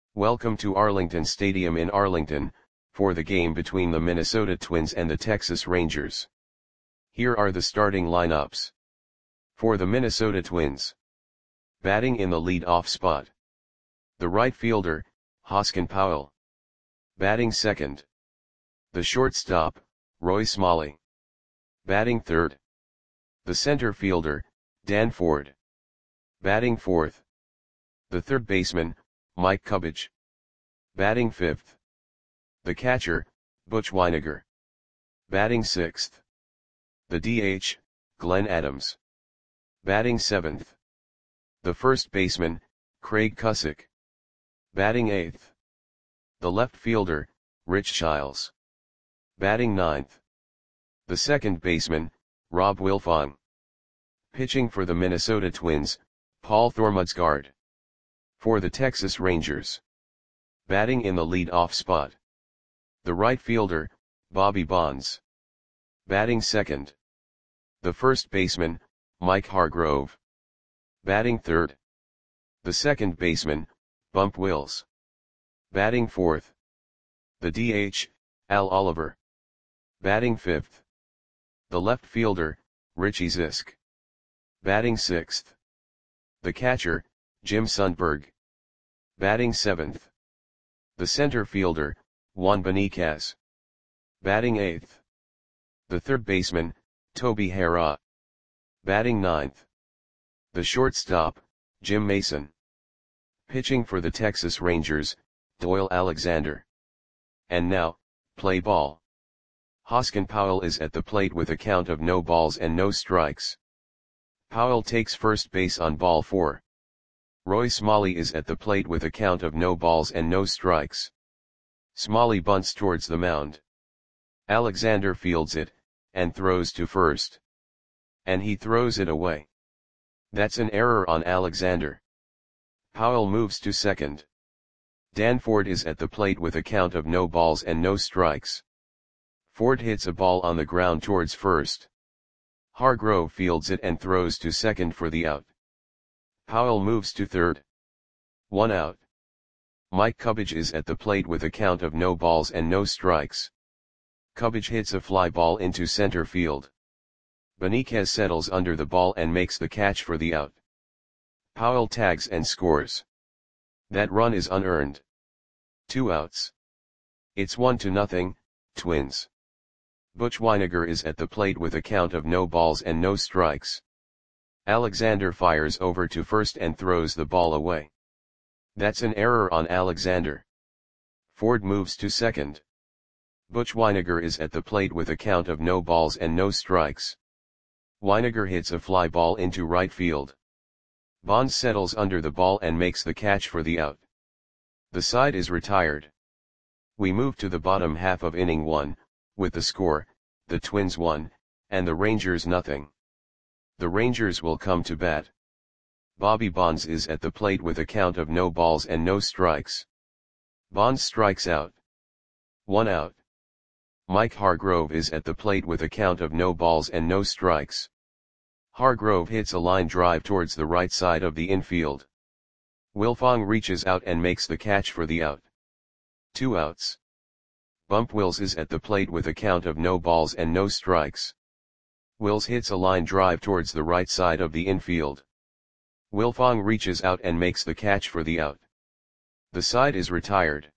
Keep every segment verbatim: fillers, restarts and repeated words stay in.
Welcome to Arlington Stadium in Arlington, for the game between the Minnesota Twins and the Texas Rangers. Here are the starting lineups. For the Minnesota Twins. Batting in the lead-off spot. The right fielder, Hoskin Powell. Batting second. The shortstop, Roy Smalley. Batting third. The center fielder, Dan Ford. Batting fourth. The third baseman, Mike Cubbage. Batting fifth. The catcher, Butch Wynegar. Batting sixth. The D H, Glenn Adams. Batting seventh. The first baseman, Craig Cusick. Batting eighth. The left fielder, Rich Childs. Batting ninth. The second baseman, Rob Wilfong. Pitching for the Minnesota Twins, Paul Thormudsgaard. For the Texas Rangers. Batting in the lead-off spot. The right fielder, Bobby Bonds. Batting second. The first baseman, Mike Hargrove. Batting third. The second baseman, Bump Wills. Batting fourth. The D H, Al Oliver. Batting fifth. The left fielder, Richie Zisk. Batting sixth. The catcher, Jim Sundberg. Batting seventh. The center fielder, Juan Beniquez. Batting eighth. The third baseman, Toby Harrah. Batting ninth. The shortstop, Jim Mason. Pitching for the Texas Rangers, Doyle Alexander. And now, play ball. Hoskin Powell is at the plate with a count of no balls and no strikes. Powell takes first base on ball four. Roy Smalley is at the plate with a count of no balls and no strikes. Smalley bunts towards the mound. Alexander fields it, and throws to first. And he throws it away. That's an error on Alexander. Powell moves to second. Dan Ford is at the plate with a count of no balls and no strikes. Ford hits a ball on the ground towards first. Hargrove fields it and throws to second for the out. Powell moves to third. One out. Mike Cubbage is at the plate with a count of no balls and no strikes. Cubbage hits a fly ball into center field. Beniquez settles under the ball and makes the catch for the out. Powell tags and scores. That run is unearned. Two outs. It's one to nothing, Twins. Butch Wynegar is at the plate with a count of no balls and no strikes. Alexander fires over to first and throws the ball away. That's an error on Alexander. Ford moves to second. Butch Wynegar is at the plate with a count of no balls and no strikes. Wynegar hits a fly ball into right field. Bonds settles under the ball and makes the catch for the out. The side is retired. We move to the bottom half of inning one, with the score, the Twins one, and the Rangers nothing. The Rangers will come to bat. Bobby Bonds is at the plate with a count of no balls and no strikes. Bonds strikes out. One out. Mike Hargrove is at the plate with a count of no balls and no strikes. Hargrove hits a line drive towards the right side of the infield. Wilfong reaches out and makes the catch for the out. Two outs. Bump Wills is at the plate with a count of no balls and no strikes. Wills hits a line drive towards the right side of the infield. Wilfong reaches out and makes the catch for the out. The side is retired.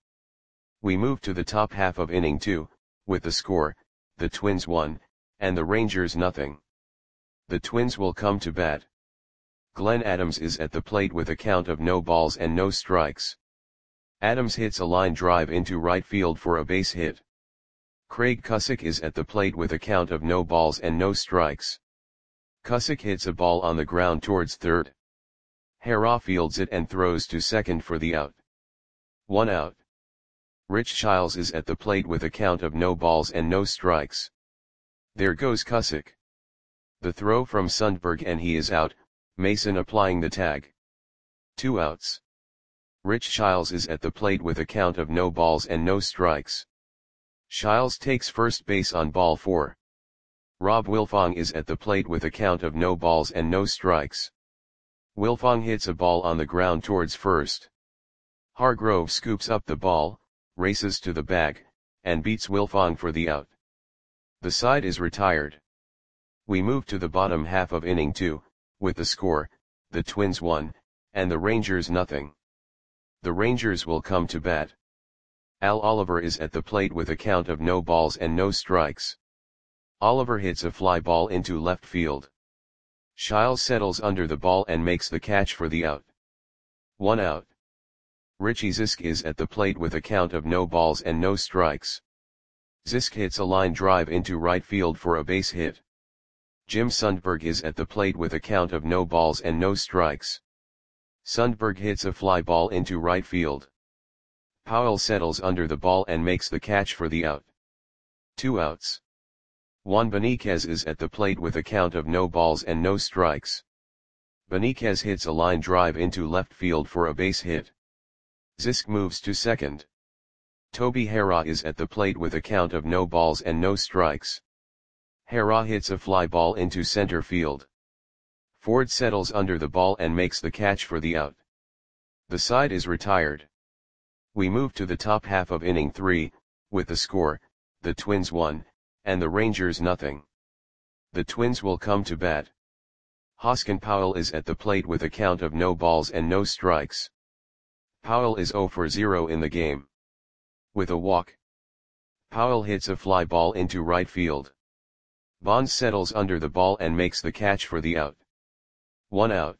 We move to the top half of inning two, with the score, the Twins one, and the Rangers nothing. The Twins will come to bat. Glenn Adams is at the plate with a count of no balls and no strikes. Adams hits a line drive into right field for a base hit. Craig Cusick is at the plate with a count of no balls and no strikes. Cusick hits a ball on the ground towards third. Harrah fields it and throws to second for the out. One out. Rich Childs is at the plate with a count of no balls and no strikes. There goes Cusick. The throw from Sundberg and he is out, Mason applying the tag. Two outs. Rich Childs is at the plate with a count of no balls and no strikes. Childs takes first base on ball four. Rob Wilfong is at the plate with a count of no balls and no strikes. Wilfong hits a ball on the ground towards first. Hargrove scoops up the ball, races to the bag, and beats Wilfong for the out. The side is retired. We move to the bottom half of inning two, with the score, the Twins one, and the Rangers nothing. The Rangers will come to bat. Al Oliver is at the plate with a count of no balls and no strikes. Oliver hits a fly ball into left field. Shiles settles under the ball and makes the catch for the out. One out. Richie Zisk is at the plate with a count of no balls and no strikes. Zisk hits a line drive into right field for a base hit. Jim Sundberg is at the plate with a count of no balls and no strikes. Sundberg hits a fly ball into right field. Powell settles under the ball and makes the catch for the out. Two outs. Juan Beniquez is at the plate with a count of no balls and no strikes. Beniquez hits a line drive into left field for a base hit. Zisk moves to second. Toby Harrah is at the plate with a count of no balls and no strikes. Harrah hits a fly ball into center field. Ford settles under the ball and makes the catch for the out. The side is retired. We move to the top half of inning three, with the score, the Twins one, and the Rangers nothing. The Twins will come to bat. Hoskin Powell is at the plate with a count of no balls and no strikes. Powell is zero for zero in the game. With a walk. Powell hits a fly ball into right field. Bonds settles under the ball and makes the catch for the out. One out.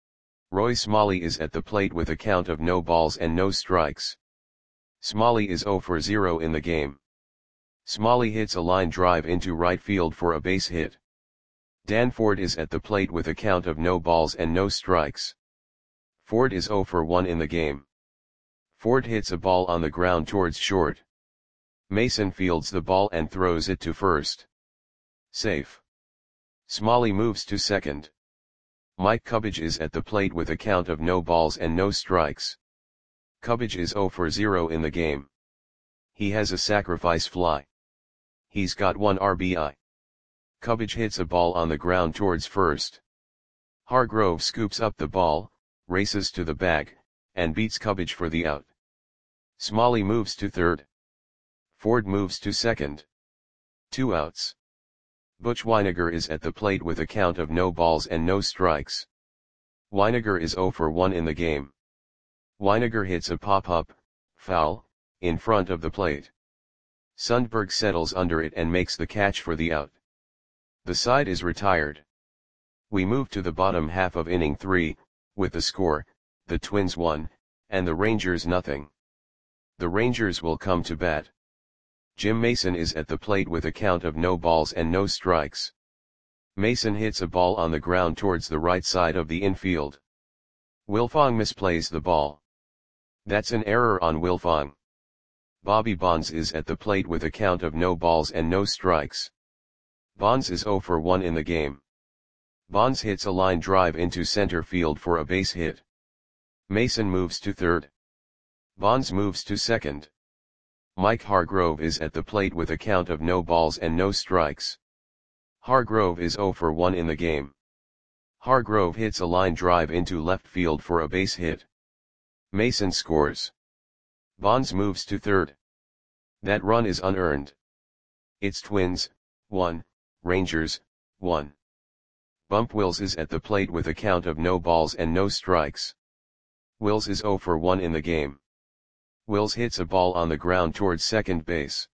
Roy Smalley is at the plate with a count of no balls and no strikes. Smalley is zero for zero in the game. Smalley hits a line drive into right field for a base hit. Dan Ford is at the plate with a count of no balls and no strikes. Ford is zero for one in the game. Ford hits a ball on the ground towards short. Mason fields the ball and throws it to first. Safe. Smalley moves to second. Mike Cubbage is at the plate with a count of no balls and no strikes. Cubbage is zero for zero in the game. He has a sacrifice fly. He's got one R B I. Cubbage hits a ball on the ground towards first. Hargrove scoops up the ball, races to the bag, and beats Cubbage for the out. Smalley moves to third. Ford moves to second. Two outs. Butch Weiniger is at the plate with a count of no balls and no strikes. Weiniger is zero for one in the game. Weiniger hits a pop-up, foul, in front of the plate. Sundberg settles under it and makes the catch for the out. The side is retired. We move to the bottom half of inning three, with the score, the Twins one, and the Rangers nothing. The Rangers will come to bat. Jim Mason is at the plate with a count of no balls and no strikes. Mason hits a ball on the ground towards the right side of the infield. Wilfong misplays the ball. That's an error on Wilfong. Bobby Bonds is at the plate with a count of no balls and no strikes. Bonds is zero for one in the game. Bonds hits a line drive into center field for a base hit. Mason moves to third. Bonds moves to second. Mike Hargrove is at the plate with a count of no balls and no strikes. Hargrove is zero for one in the game. Hargrove hits a line drive into left field for a base hit. Mason scores. Bonds moves to third. That run is unearned. It's Twins, one, Rangers, one. Bump Wills is at the plate with a count of no balls and no strikes. Wills is zero for one in the game. Wills hits a ball on the ground towards second base.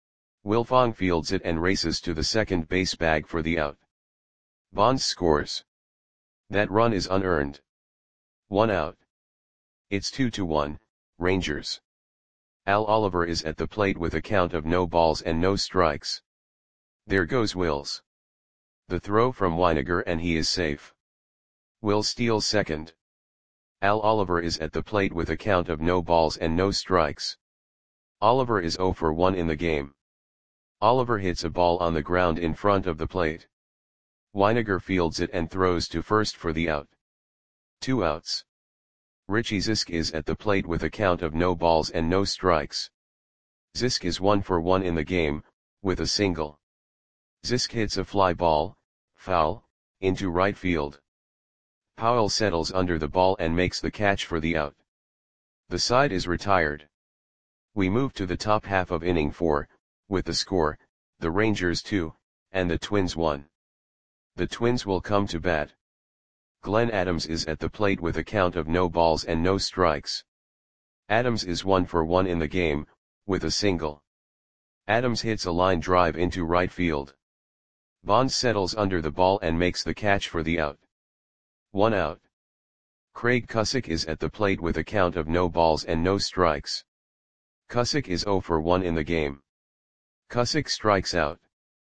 Wilfong fields it and races to the second base bag for the out. Bonds scores. That run is unearned. One out. It's two to one, Rangers. Al Oliver is at the plate with a count of no balls and no strikes. There goes Wills. The throw from Weiniger and he is safe. Wills steals second. Al Oliver is at the plate with a count of no balls and no strikes. Oliver is zero for one in the game. Oliver hits a ball on the ground in front of the plate. Weiniger fields it and throws to first for the out. Two outs. Richie Zisk is at the plate with a count of no balls and no strikes. Zisk is one for one in the game, with a single. Zisk hits a fly ball, foul, into right field. Powell settles under the ball and makes the catch for the out. The side is retired. We move to the top half of inning four, with the score, the Rangers two, and the Twins one. The Twins will come to bat. Glenn Adams is at the plate with a count of no balls and no strikes. Adams is one for one in the game, with a single. Adams hits a line drive into right field. Bonds settles under the ball and makes the catch for the out. One out. Craig Cusick is at the plate with a count of no balls and no strikes. Cusick is zero for one in the game. Cusick strikes out.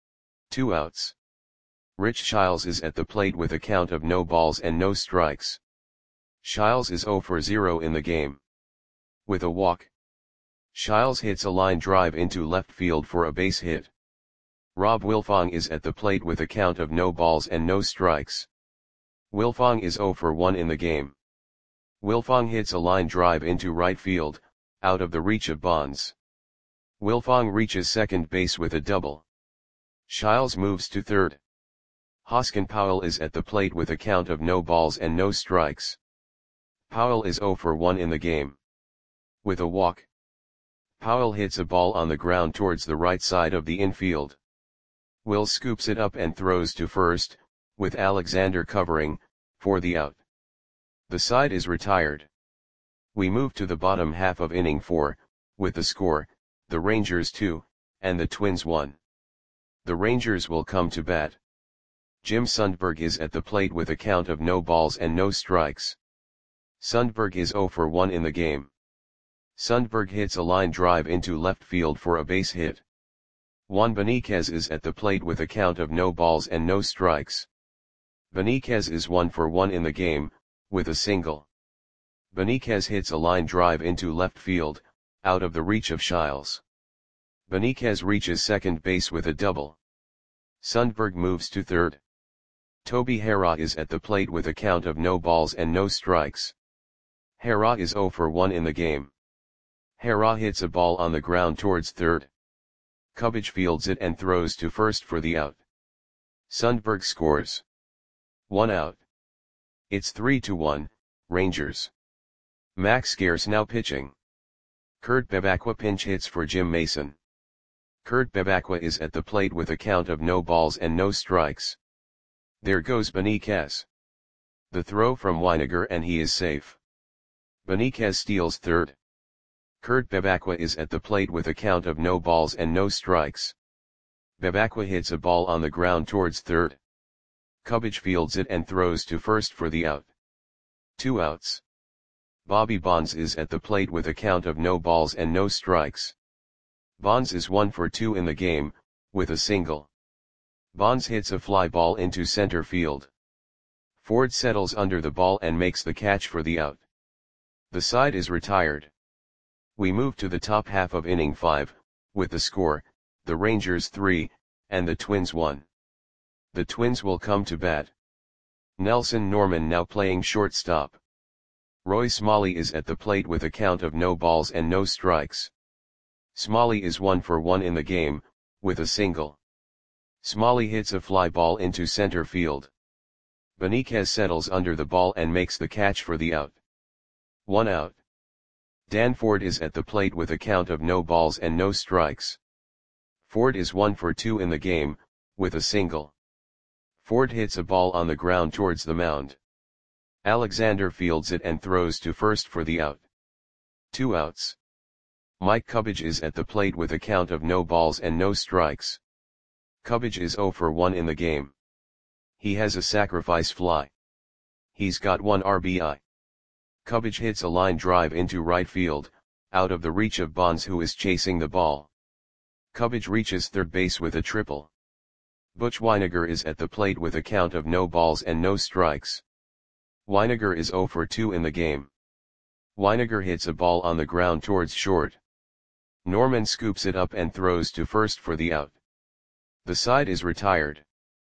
Two outs. Rich Shiles is at the plate with a count of no balls and no strikes. Shiles is zero for zero in the game. With a walk. Shiles hits a line drive into left field for a base hit. Rob Wilfong is at the plate with a count of no balls and no strikes. Wilfong is zero for one in the game. Wilfong hits a line drive into right field, out of the reach of Bonds. Wilfong reaches second base with a double. Shiles moves to third. Hoskin Powell is at the plate with a count of no balls and no strikes. Powell is zero for one in the game. With a walk. Powell hits a ball on the ground towards the right side of the infield. Will scoops it up and throws to first, with Alexander covering, for the out. The side is retired. We move to the bottom half of inning four, with the score, the Rangers two, and the Twins one. The Rangers will come to bat. Jim Sundberg is at the plate with a count of no balls and no strikes. Sundberg is zero for one in the game. Sundberg hits a line drive into left field for a base hit. Juan Beniquez is at the plate with a count of no balls and no strikes. Beniquez is one for one in the game, with a single. Beniquez hits a line drive into left field, out of the reach of Shiles. Beniquez reaches second base with a double. Sundberg moves to third. Toby Harrah is at the plate with a count of no balls and no strikes. Harrah is zero for one in the game. Harrah hits a ball on the ground towards third. Cubbage fields it and throws to first for the out. Sundberg scores. One out. It's three to one, Rangers. Max Scarce now pitching. Kurt Bevacqua pinch hits for Jim Mason. Kurt Bevacqua is at the plate with a count of no balls and no strikes. There goes Beniquez. The throw from Weiniger and he is safe. Beniquez steals third. Kurt Bevacqua is at the plate with a count of no balls and no strikes. Bevacqua hits a ball on the ground towards third. Cubbage fields it and throws to first for the out. Two outs. Bobby Bonds is at the plate with a count of no balls and no strikes. Bonds is one for two in the game, with a single. Bonds hits a fly ball into center field. Ford settles under the ball and makes the catch for the out. The side is retired. We move to the top half of inning five, with the score, the Rangers three, and the Twins one. The Twins will come to bat. Nelson Norman now playing shortstop. Roy Smalley is at the plate with a count of no balls and no strikes. Smalley is one for one in the game, with a single. Smalley hits a fly ball into center field. Beniquez settles under the ball and makes the catch for the out. One out. Dan Ford is at the plate with a count of no balls and no strikes. Ford is one for two in the game, with a single. Ford hits a ball on the ground towards the mound. Alexander fields it and throws to first for the out. Two outs. Mike Cubbage is at the plate with a count of no balls and no strikes. Cubbage is zero for one in the game. He has a sacrifice fly. He's got one R B I. Cubbage hits a line drive into right field, out of the reach of Bonds who is chasing the ball. Cubbage reaches third base with a triple. Butch Weiniger is at the plate with a count of no balls and no strikes. Weiniger is zero for two in the game. Weiniger hits a ball on the ground towards short. Norman scoops it up and throws to first for the out. The side is retired.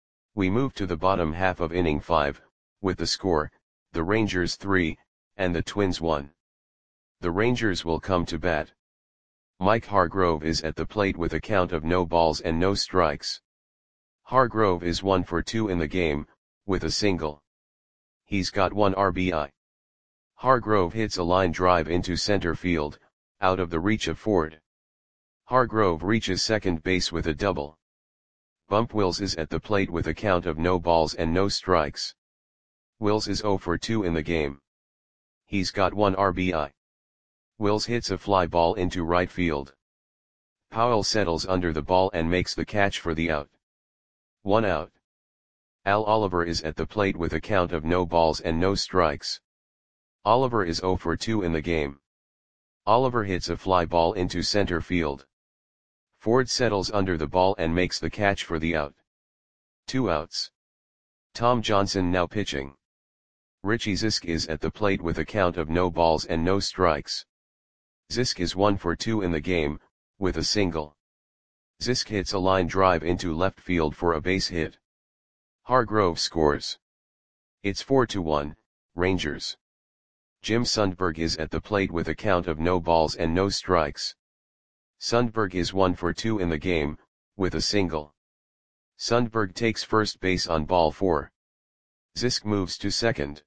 We move to the bottom half of inning five, with the score, the Rangers three, and the Twins one. The Rangers will come to bat. Mike Hargrove is at the plate with a count of no balls and no strikes. Hargrove is one for two in the game, with a single. He's got one R B I. Hargrove hits a line drive into center field, out of the reach of Ford. Hargrove reaches second base with a double. Bump Wills is at the plate with a count of no balls and no strikes. Wills is oh for two in the game. He's got one R B I. Wills hits a fly ball into right field. Powell settles under the ball and makes the catch for the out. One out. Al Oliver is at the plate with a count of no balls and no strikes. Oliver is oh for two in the game. Oliver hits a fly ball into center field. Ford settles under the ball and makes the catch for the out. Two outs. Tom Johnson now pitching. Richie Zisk is at the plate with a count of no balls and no strikes. Zisk is one for two in the game, with a single. Zisk hits a line drive into left field for a base hit. Hargrove scores. It's four to one, Rangers. Jim Sundberg is at the plate with a count of no balls and no strikes. Sundberg is one for two in the game, with a single. Sundberg takes first base on ball four. Zisk moves to second.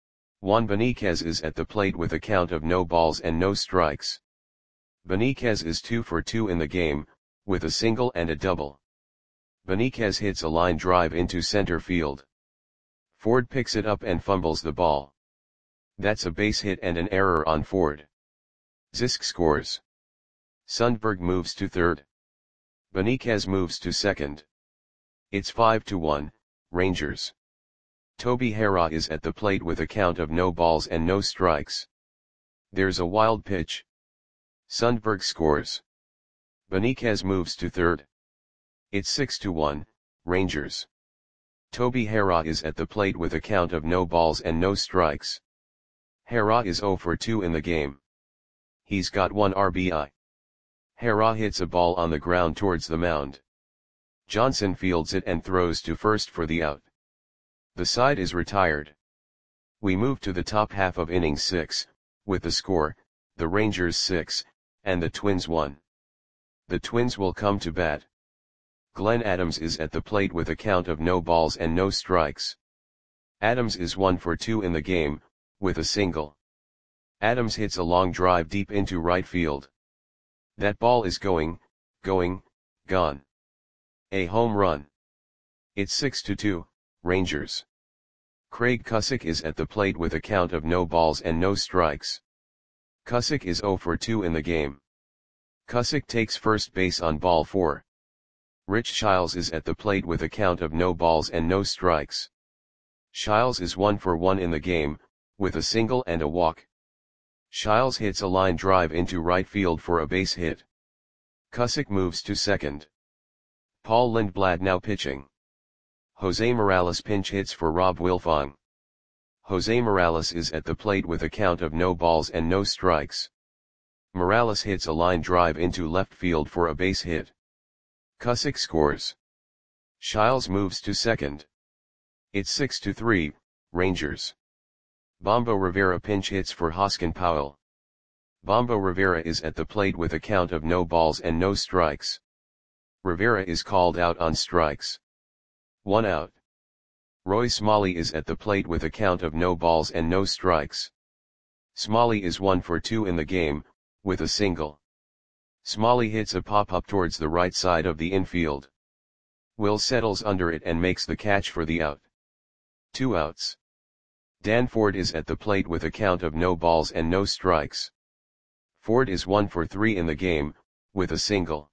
Juan Beniquez is at the plate with a count of no balls and no strikes. Beniquez is two for two in the game, with a single and a double. Beniquez hits a line drive into center field. Ford picks it up and fumbles the ball. That's a base hit and an error on Ford. Zisk scores. Sundberg moves to third. Beniquez moves to second. It's five to one, Rangers. Toby Harrah is at the plate with a count of no balls and no strikes. There's a wild pitch. Sundberg scores. Beniquez moves to third. It's six to one, Rangers. Toby Harrah is at the plate with a count of no balls and no strikes. Harrah is oh for two in the game. He's got one R B I. Harrah hits a ball on the ground towards the mound. Johnson fields it and throws to first for the out. The side is retired. We move to the top half of inning six, with the score, the Rangers six, and the Twins one. The Twins will come to bat. Glenn Adams is at the plate with a count of no balls and no strikes. Adams is one for two in the game, with a single. Adams hits a long drive deep into right field. That ball is going, going, gone. A home run. It's six to two, Rangers. Craig Cusick is at the plate with a count of no balls and no strikes. Cusick is oh for two in the game. Cusick takes first base on ball four. Rich Shiles is at the plate with a count of no balls and no strikes. Shiles is one for one in the game, with a single and a walk. Shiles hits a line drive into right field for a base hit. Cusick moves to second. Paul Lindblad now pitching. Jose Morales pinch hits for Rob Wilfong. Jose Morales is at the plate with a count of no balls and no strikes. Morales hits a line drive into left field for a base hit. Cusick scores. Shiles moves to second. It's six to three, Rangers. Bombo Rivera pinch hits for Hoskin Powell. Bombo Rivera is at the plate with a count of no balls and no strikes. Rivera is called out on strikes. One out. Roy Smalley is at the plate with a count of no balls and no strikes. Smalley is one for two in the game, with a single. Smalley hits a pop-up towards the right side of the infield. Will settles under it and makes the catch for the out. Two outs. Dan Ford is at the plate with a count of no balls and no strikes. Ford is one for three in the game, with a single.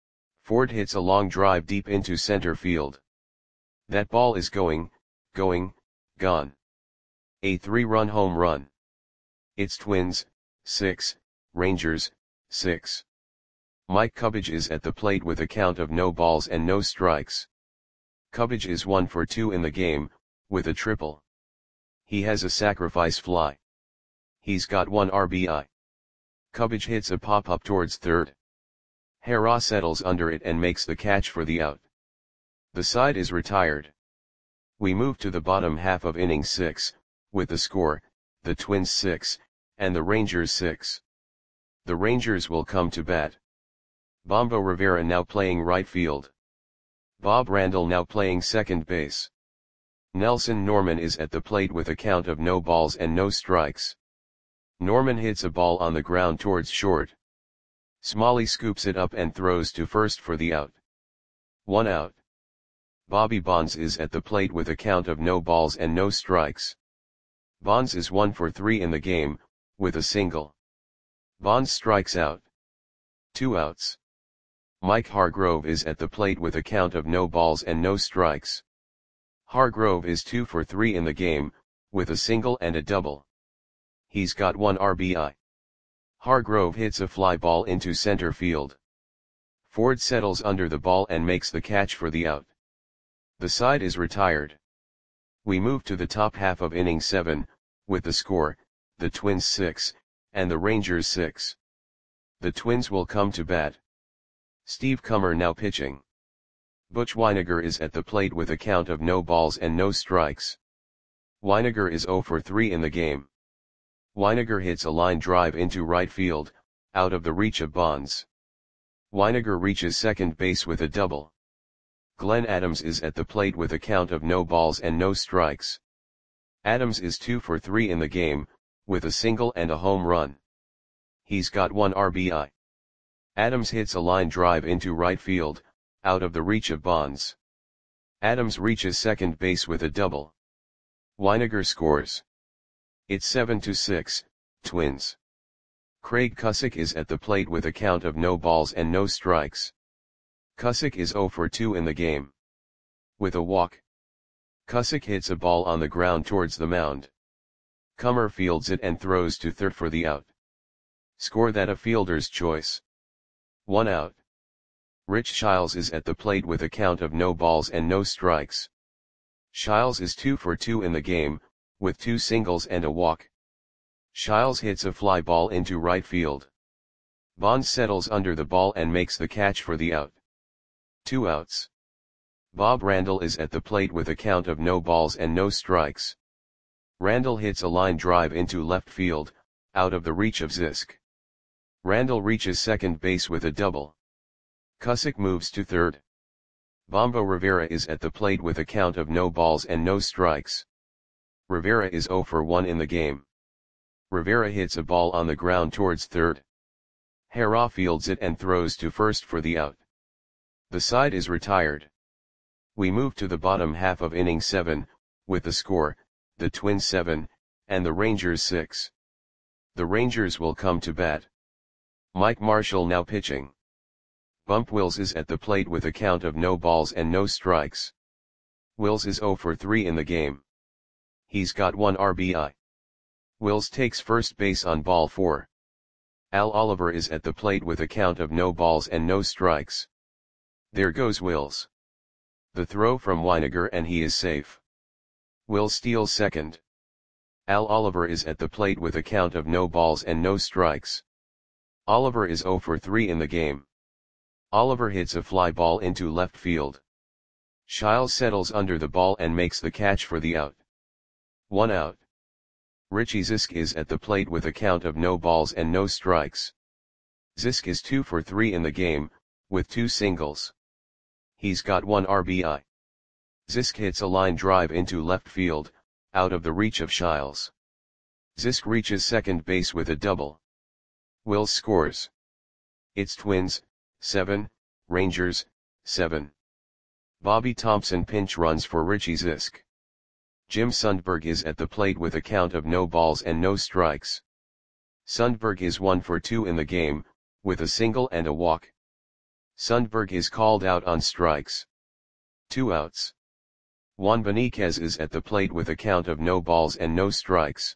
Ford hits a long drive deep into center field. That ball is going, going, gone. A three-run home run. It's Twins, six, Rangers, six. Mike Cubbage is at the plate with a count of no balls and no strikes. Cubbage is one for two in the game, with a triple. He has a sacrifice fly. He's got one R B I. Cubbage hits a pop-up towards third. Harrah settles under it and makes the catch for the out. The side is retired. We move to the bottom half of inning six, with the score, the Twins six, and the Rangers six. The Rangers will come to bat. Bombo Rivera now playing right field. Bob Randall now playing second base. Nelson Norman is at the plate with a count of no balls and no strikes. Norman hits a ball on the ground towards short. Smalley scoops it up and throws to first for the out. One out. Bobby Bonds is at the plate with a count of no balls and no strikes. Bonds is one for three in the game, with a single. Bonds strikes out. Two outs. Mike Hargrove is at the plate with a count of no balls and no strikes. Hargrove is two for three in the game, with a single and a double. He's got one R B I. Hargrove hits a fly ball into center field. Ford settles under the ball and makes the catch for the out. The side is retired. We move to the top half of inning seven, with the score, the Twins six, and the Rangers six. The Twins will come to bat. Steve Kummer now pitching. Butch Wynegar is at the plate with a count of no balls and no strikes. Wynegar is zero for three in the game. Wynegar hits a line drive into right field, out of the reach of Bonds. Wynegar reaches second base with a double. Glenn Adams is at the plate with a count of no balls and no strikes. Adams is two for three in the game, with a single and a home run. He's got one R B I. Adams hits a line drive into right field, out of the reach of Bonds. Adams reaches second base with a double. Wynegar scores. It's seven to six, Twins. Craig Cusick is at the plate with a count of no balls and no strikes. Cusick is zero for two in the game. With a walk. Cusick hits a ball on the ground towards the mound. Kummer fields it and throws to third for the out. Score that a fielder's choice. One out. Rich Shiles is at the plate with a count of no balls and no strikes. Shiles is two for two in the game, with two singles and a walk. Shiles hits a fly ball into right field. Bonds settles under the ball and makes the catch for the out. Two outs. Bob Randall is at the plate with a count of no balls and no strikes. Randall hits a line drive into left field, out of the reach of Zisk. Randall reaches second base with a double. Cusick moves to third. Bombo Rivera is at the plate with a count of no balls and no strikes. Rivera is zero for one in the game. Rivera hits a ball on the ground towards third. Hera fields it and throws to first for the out. The side is retired. We move to the bottom half of inning seven, with the score, the Twins seven, and the Rangers six. The Rangers will come to bat. Mike Marshall now pitching. Bump Wills is at the plate with a count of no balls and no strikes. Wills is zero for three in the game. He's got one R B I. Wills takes first base on ball four. Al Oliver is at the plate with a count of no balls and no strikes. There goes Wills. The throw from Wynegar and he is safe. Wills steals second. Al Oliver is at the plate with a count of no balls and no strikes. Oliver is zero for three in the game. Oliver hits a fly ball into left field. Shiles settles under the ball and makes the catch for the out. One out. Richie Zisk is at the plate with a count of no balls and no strikes. Zisk is two for three in the game, with two singles. He's got one R B I. Zisk hits a line drive into left field, out of the reach of Shiles. Zisk reaches second base with a double. Wills scores. It's Twins, seven, Rangers, seven. Bobby Thompson pinch runs for Richie Zisk. Jim Sundberg is at the plate with a count of no balls and no strikes. Sundberg is one for two in the game, with a single and a walk. Sundberg is called out on strikes. Two outs. Juan Beniquez is at the plate with a count of no balls and no strikes.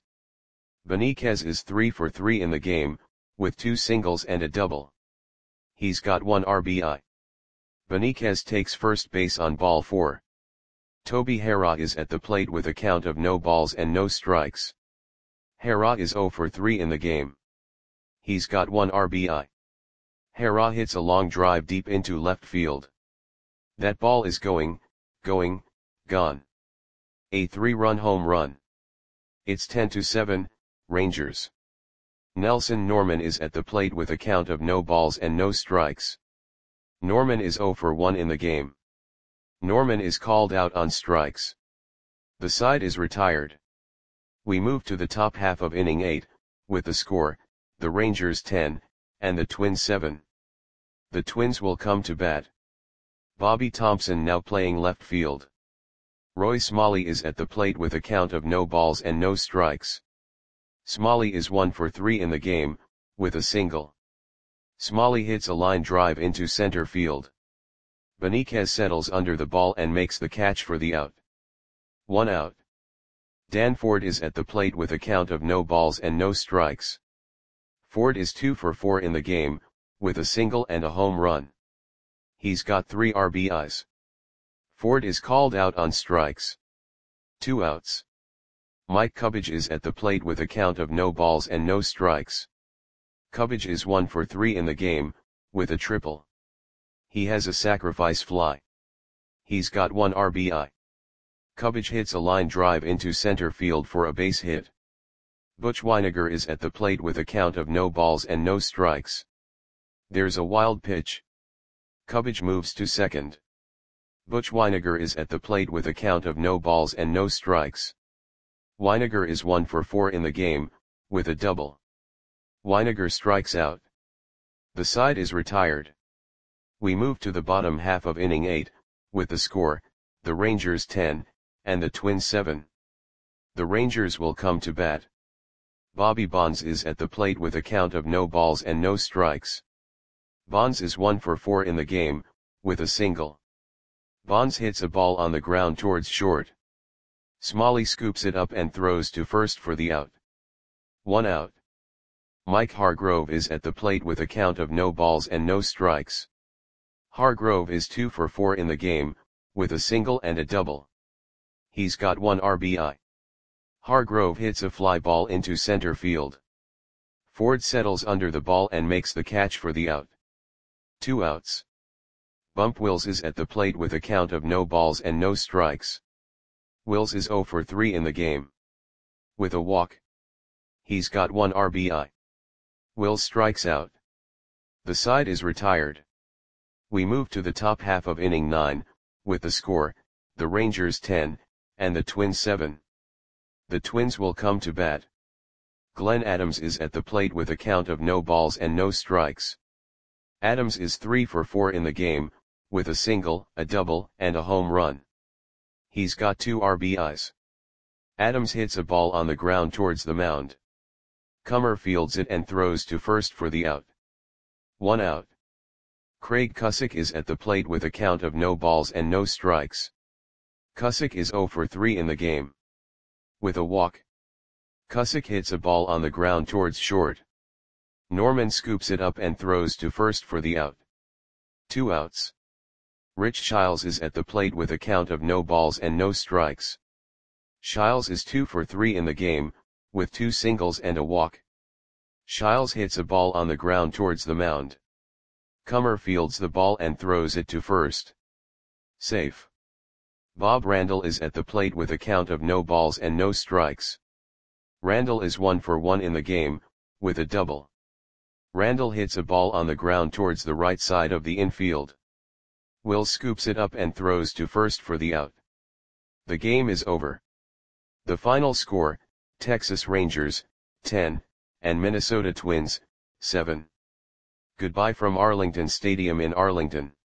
Beniquez is three for three in the game, with two singles and a double. He's got one R B I. Beniquez takes first base on ball four. Toby Hera is at the plate with a count of no balls and no strikes. Hera is zero for three in the game. He's got one R B I. Hera hits a long drive deep into left field. That ball is going, going, gone. A three-run home run. It's ten to seven, Rangers. Nelson Norman is at the plate with a count of no balls and no strikes. Norman is zero for one in the game. Norman is called out on strikes. The side is retired. We move to the top half of inning eight, with the score, the Rangers ten, and the Twins seven. The Twins will come to bat. Bobby Thompson now playing left field. Roy Smalley is at the plate with a count of no balls and no strikes. Smalley is one for three in the game, with a single. Smalley hits a line drive into center field. Benitez settles under the ball and makes the catch for the out. One out. Dan Ford is at the plate with a count of no balls and no strikes. Ford is two for four in the game, with a single and a home run. He's got three R B Is. Ford is called out on strikes. Two outs. Mike Cubbage is at the plate with a count of no balls and no strikes. Cubbage is one for three in the game, with a triple. He has a sacrifice fly. He's got one R B I. Cubbage hits a line drive into center field for a base hit. Butch Wynegar is at the plate with a count of no balls and no strikes. There's a wild pitch. Cubbage moves to second. Butch Wynegar is at the plate with a count of no balls and no strikes. Wynegar is one for four in the game, with a double. Wynegar strikes out. The side is retired. We move to the bottom half of inning eight, with the score, the Rangers ten, and the Twins seven. The Rangers will come to bat. Bobby Bonds is at the plate with a count of no balls and no strikes. Bonds is one for four in the game, with a single. Bonds hits a ball on the ground towards short. Smalley scoops it up and throws to first for the out. One out. Mike Hargrove is at the plate with a count of no balls and no strikes. Hargrove is two for four in the game, with a single and a double. He's got one R B I. Hargrove hits a fly ball into center field. Ford settles under the ball and makes the catch for the out. Two outs. Bump Wills is at the plate with a count of no balls and no strikes. Wills is zero for three in the game. With a walk. He's got one R B I. Wills strikes out. The side is retired. We move to the top half of inning nine, with the score, the Rangers ten, and the Twins seven. The Twins will come to bat. Glenn Adams is at the plate with a count of no balls and no strikes. Adams is three for four in the game, with a single, a double, and a home run. He's got two R B Is. Adams hits a ball on the ground towards the mound. Cummer fields it and throws to first for the out. One out. Craig Cusick is at the plate with a count of no balls and no strikes. Cusick is zero for three in the game. With a walk. Cusick hits a ball on the ground towards short. Norman scoops it up and throws to first for the out. Two outs. Rich Shiles is at the plate with a count of no balls and no strikes. Shiles is two for three in the game, with two singles and a walk. Shiles hits a ball on the ground towards the mound. Cummer fields the ball and throws it to first. Safe. Bob Randall is at the plate with a count of no balls and no strikes. Randall is one for one in the game, with a double. Randall hits a ball on the ground towards the right side of the infield. Will scoops it up and throws to first for the out. The game is over. The final score, Texas Rangers, ten, and Minnesota Twins, seven. Goodbye from Arlington Stadium in Arlington.